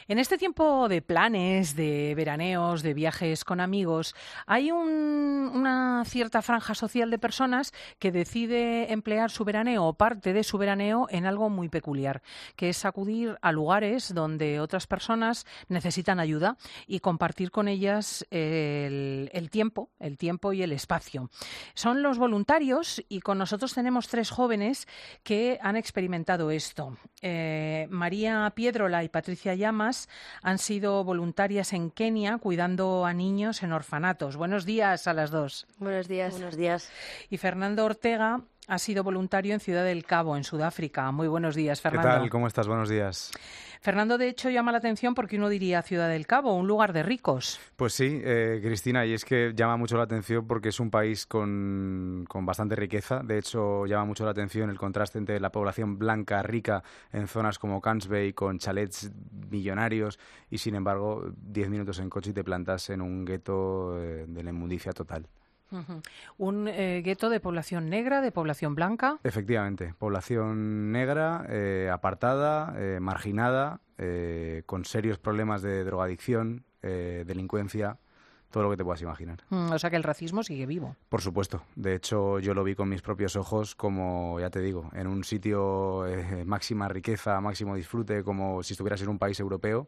En este tiempo de planes, de veraneos, de viajes con amigos, hay una cierta franja social de personas que decide emplear su veraneo o parte de su veraneo en algo muy peculiar, que es acudir a lugares donde otras personas necesitan ayuda y compartir con ellas el tiempo y el espacio. Son los voluntarios y con nosotros tenemos 3 jóvenes que han experimentado esto. María Piedrola y Patricia Llamas han sido voluntarias en Kenia cuidando a niños en orfanatos. Buenos días a las 2. Buenos días. Buenos días. Y Fernando Ortega ha sido voluntario en Ciudad del Cabo, en Sudáfrica. Muy buenos días, Fernando. ¿Qué tal? ¿Cómo estás? Buenos días. Fernando, de hecho, llama la atención porque uno diría Ciudad del Cabo, un lugar de ricos. Pues sí, Cristina, y es que llama mucho la atención porque es un país con bastante riqueza. De hecho, llama mucho la atención el contraste entre la población blanca rica en zonas como Camps Bay con chalets millonarios y, sin embargo, 10 minutos en coche y te plantas en un gueto de la inmundicia total. Uh-huh. Un gueto de población negra, de población blanca. Efectivamente, población negra, apartada, marginada, con serios problemas de drogadicción, delincuencia, todo lo que te puedas imaginar. O sea que el racismo sigue vivo. Por supuesto. De hecho, yo lo vi con mis propios ojos como, ya te digo, en un sitio máxima riqueza, máximo disfrute, como si estuvieras en un país europeo.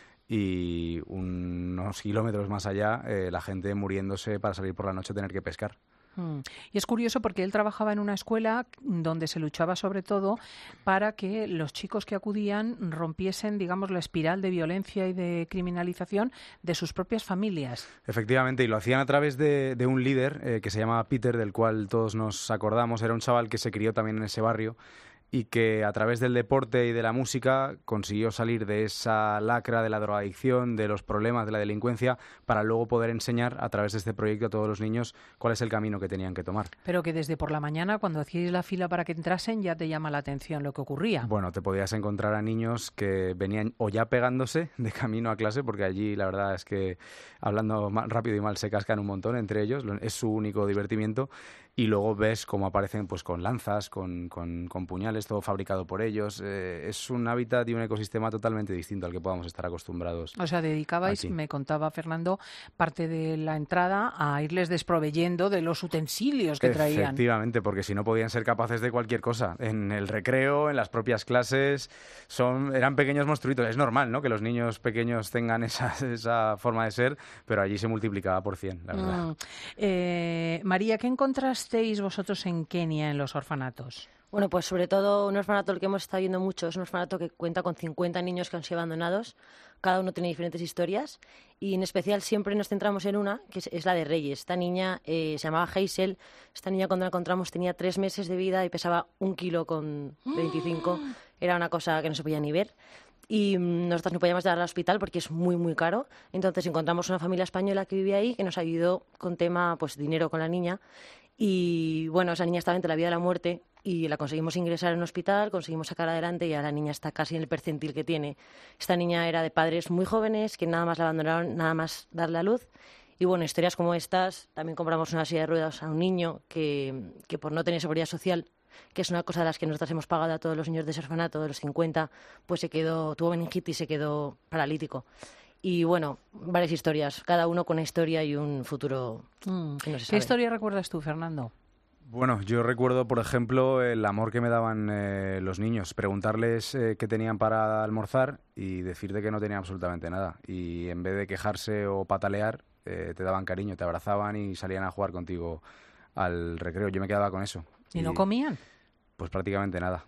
Y unos kilómetros más allá, la gente muriéndose para salir por la noche a tener que pescar. Y es curioso porque él trabajaba en una escuela donde se luchaba sobre todo para que los chicos que acudían rompiesen, digamos, la espiral de violencia y de criminalización de sus propias familias. Efectivamente, y lo hacían a través de un líder que se llamaba Peter, del cual todos nos acordamos. Era un chaval que se crió también en ese barrio y que a través del deporte y de la música consiguió salir de esa lacra de la drogadicción, de los problemas de la delincuencia, para luego poder enseñar a través de este proyecto a todos los niños cuál es el camino que tenían que tomar. Pero que desde por la mañana, cuando hacíais la fila para que entrasen, ya te llama la atención lo que ocurría. Bueno, te podías encontrar a niños que venían o ya pegándose de camino a clase, porque allí la verdad es que hablando rápido y mal se cascan un montón entre ellos, es su único divertimiento. Y luego ves cómo aparecen pues con lanzas, con puñales, todo fabricado por ellos. Es un hábitat y un ecosistema totalmente distinto al que podamos estar acostumbrados. O sea, dedicabais, aquí. Me contaba Fernando, parte de la entrada a irles desproveyendo de los utensilios que traían. Efectivamente, porque si no podían ser capaces de cualquier cosa. En el recreo, en las propias clases, eran pequeños monstruitos. Es normal, ¿no?, que los niños pequeños tengan esa forma de ser, pero allí se multiplicaba por 100, la verdad. María, ¿qué encontrasteis vosotros en Kenia, en los orfanatos? Bueno, pues sobre todo un orfanato al que hemos estado viendo mucho es un orfanato que cuenta con 50 niños que han sido abandonados. Cada uno tiene diferentes historias y en especial siempre nos centramos en una, que es la de Reyes. Esta niña se llamaba Hazel. Esta niña cuando la encontramos tenía 3 meses de vida y pesaba 1 kilo con 25. Era una cosa que no se podía ni ver. Y nosotros no podíamos llevarla al hospital porque es muy, muy caro. Entonces encontramos una familia española que vivía ahí que nos ayudó con tema, pues, dinero con la niña. Y bueno, esa niña estaba entre la vida y la muerte y la conseguimos ingresar en un hospital, conseguimos sacar adelante y ya la niña está casi en el percentil que tiene. Esta niña era de padres muy jóvenes que nada más la abandonaron, nada más darle a luz. Y bueno, historias como estas, también compramos una silla de ruedas a un niño que por no tener seguridad social, que es una cosa de las que nosotros hemos pagado a todos los niños de ese orfanato, de los 50, pues tuvo meningitis y se quedó paralítico. Y bueno, varias historias, cada uno con una historia y un futuro que no se sabe. ¿Qué historia recuerdas tú, Fernando? Bueno, yo recuerdo, por ejemplo, el amor que me daban los niños, preguntarles qué tenían para almorzar y decirte que no tenían absolutamente nada. Y en vez de quejarse o patalear, te daban cariño, te abrazaban y salían a jugar contigo al recreo. Yo me quedaba con eso. ¿Y no comían? Pues prácticamente nada.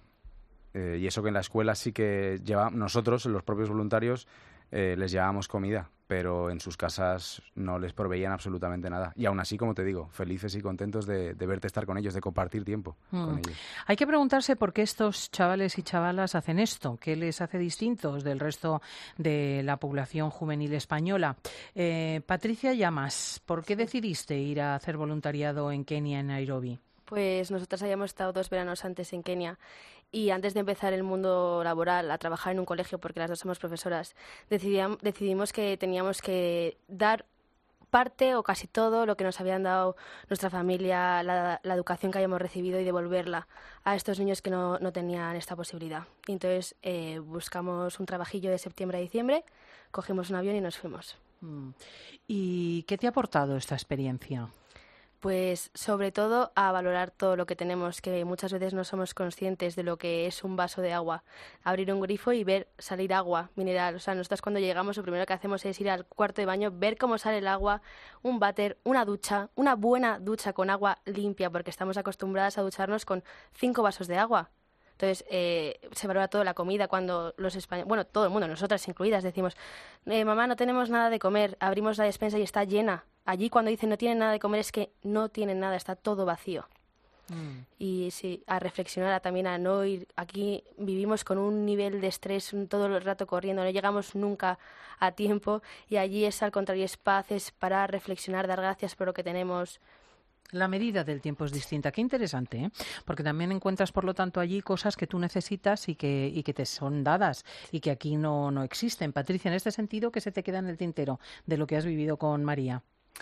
Y eso que en la escuela sí que nosotros, los propios voluntarios, les llevábamos comida, pero en sus casas no les proveían absolutamente nada. Y aún así, como te digo, felices y contentos de verte estar con ellos, de compartir tiempo con ellos. Hay que preguntarse por qué estos chavales y chavalas hacen esto, qué les hace distintos del resto de la población juvenil española. Patricia Llamas, ¿por qué decidiste ir a hacer voluntariado en Kenia, en Nairobi? Pues nosotras habíamos estado 2 veranos antes en Kenia y antes de empezar el mundo laboral, a trabajar en un colegio, porque las dos somos profesoras, decidimos que teníamos que dar parte o casi todo lo que nos habían dado nuestra familia, la educación que habíamos recibido, y devolverla a estos niños que no tenían esta posibilidad. Y entonces buscamos un trabajillo de septiembre a diciembre, cogimos un avión y nos fuimos. ¿Y qué te ha aportado esta experiencia? Pues sobre todo a valorar todo lo que tenemos, que muchas veces no somos conscientes de lo que es un vaso de agua. Abrir un grifo y ver salir agua mineral. O sea, nosotros cuando llegamos lo primero que hacemos es ir al cuarto de baño, ver cómo sale el agua, un váter, una ducha, una buena ducha con agua limpia, porque estamos acostumbradas a ducharnos con 5 vasos de agua. Entonces, se valora toda la comida cuando los españoles, bueno, todo el mundo, nosotras incluidas, decimos, mamá, no tenemos nada de comer, abrimos la despensa y está llena. Allí cuando dicen no tienen nada de comer es que no tienen nada, está todo vacío. Y sí, a reflexionar, también a no ir, aquí vivimos con un nivel de estrés todo el rato corriendo, no llegamos nunca a tiempo, y allí es al contrario, es paz, es parar, reflexionar, dar gracias por lo que tenemos. La medida del tiempo es distinta. Qué interesante, ¿eh? Porque también encuentras, por lo tanto, allí cosas que tú necesitas y que te son dadas y que aquí no existen. Patricia, en este sentido, ¿qué se te queda en el tintero de lo que has vivido con María?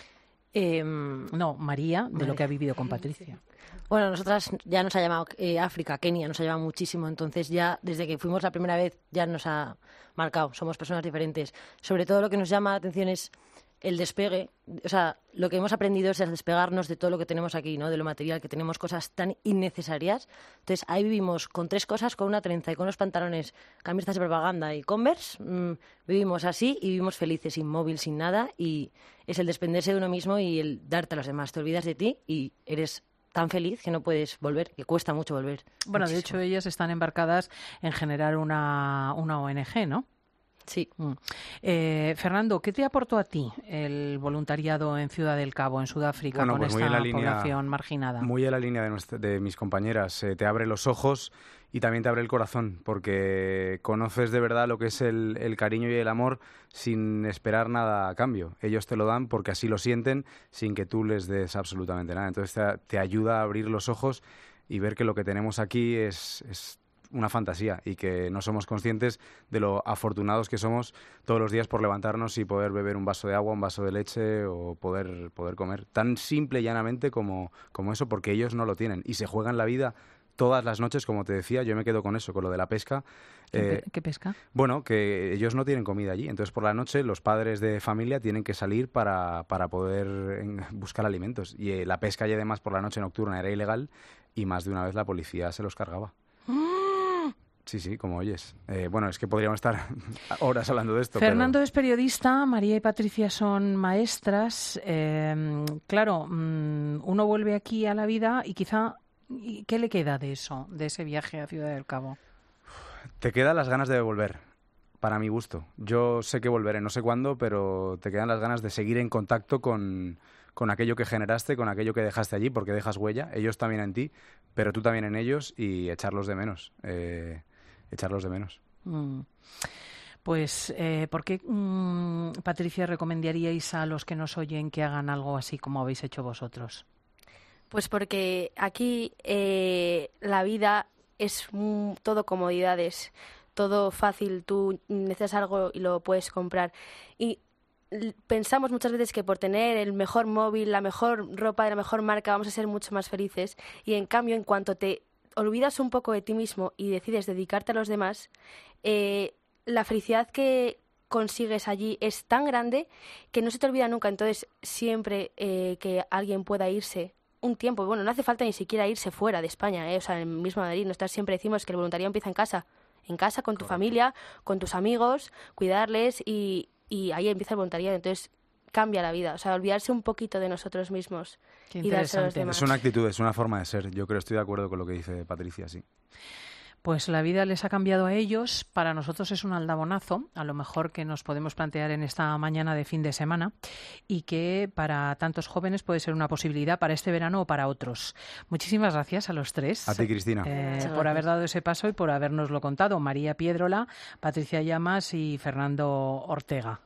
María, de lo que ha vivido con Patricia. Bueno, nosotras ya nos ha llamado África, Kenia, nos ha llamado muchísimo. Entonces ya, desde que fuimos la primera vez, ya nos ha marcado. Somos personas diferentes. Sobre todo lo que nos llama la atención es el despegue. O sea, lo que hemos aprendido es despegarnos de todo lo que tenemos aquí, ¿no? De lo material, que tenemos cosas tan innecesarias. Entonces, ahí vivimos con 3 cosas, con una trenza y con unos pantalones, camisetas de propaganda y Converse. Vivimos así y vivimos felices, sin móvil, sin nada. Y es el desprenderse de uno mismo y el darte a los demás. Te olvidas de ti y eres tan feliz que no puedes volver, que cuesta mucho volver. Bueno, muchísimo. De hecho, ellas están embarcadas en generar una ONG, ¿no? Sí. Fernando, ¿qué te aportó a ti el voluntariado en Ciudad del Cabo, en Sudáfrica, Bueno, con pues esta población marginada? Muy en la línea de mis compañeras. Te abre los ojos y también te abre el corazón, porque conoces de verdad lo que es el cariño y el amor sin esperar nada a cambio. Ellos te lo dan porque así lo sienten, sin que tú les des absolutamente nada. Entonces te ayuda a abrir los ojos y ver que lo que tenemos aquí es una fantasía y que no somos conscientes de lo afortunados que somos todos los días por levantarnos y poder beber un vaso de agua, un vaso de leche o poder comer. Tan simple y llanamente como eso, porque ellos no lo tienen y se juegan la vida todas las noches, como te decía. Yo me quedo con eso, con lo de la pesca. ¿Qué pesca? Bueno, que ellos no tienen comida allí. Entonces, por la noche, los padres de familia tienen que salir para poder buscar alimentos. Y la pesca, y además por la noche nocturna, era ilegal y más de una vez la policía se los cargaba. Sí, como oyes. Bueno, es que podríamos estar horas hablando de esto. Fernando es periodista, María y Patricia son maestras. Claro, uno vuelve aquí a la vida y quizá... ¿Qué le queda de eso, de ese viaje a Ciudad del Cabo? Te quedan las ganas de volver, para mi gusto. Yo sé que volveré, no sé cuándo, pero te quedan las ganas de seguir en contacto con aquello que generaste, con aquello que dejaste allí, porque dejas huella, ellos también en ti, pero tú también en ellos, y echarlos de menos. Pues, ¿por qué, Patricia, recomendaríais a los que nos oyen que hagan algo así como habéis hecho vosotros? Pues porque aquí la vida es todo comodidades, todo fácil, tú necesitas algo y lo puedes comprar. Y pensamos muchas veces que por tener el mejor móvil, la mejor ropa de la mejor marca vamos a ser mucho más felices, y en cambio, en cuanto te olvidas un poco de ti mismo y decides dedicarte a los demás, la felicidad que consigues allí es tan grande que no se te olvida nunca. Entonces, siempre que alguien pueda irse un tiempo, bueno, no hace falta ni siquiera irse fuera de España, o sea, en el mismo Madrid. Nosotros siempre decimos que el voluntariado empieza en casa con tu familia, con tus amigos, cuidarles, y ahí empieza el voluntariado. Entonces cambia la vida, o sea, olvidarse un poquito de nosotros mismos y darse a los demás. Es una actitud, es una forma de ser. Yo creo, estoy de acuerdo con lo que dice Patricia, sí. Pues la vida les ha cambiado a ellos. Para nosotros es un aldabonazo, a lo mejor que nos podemos plantear en esta mañana de fin de semana, y que para tantos jóvenes puede ser una posibilidad para este verano o para otros. Muchísimas gracias a los tres. A ti, Cristina. Por haber dado ese paso y por habernoslo contado. María Piedrola, Patricia Llamas y Fernando Ortega.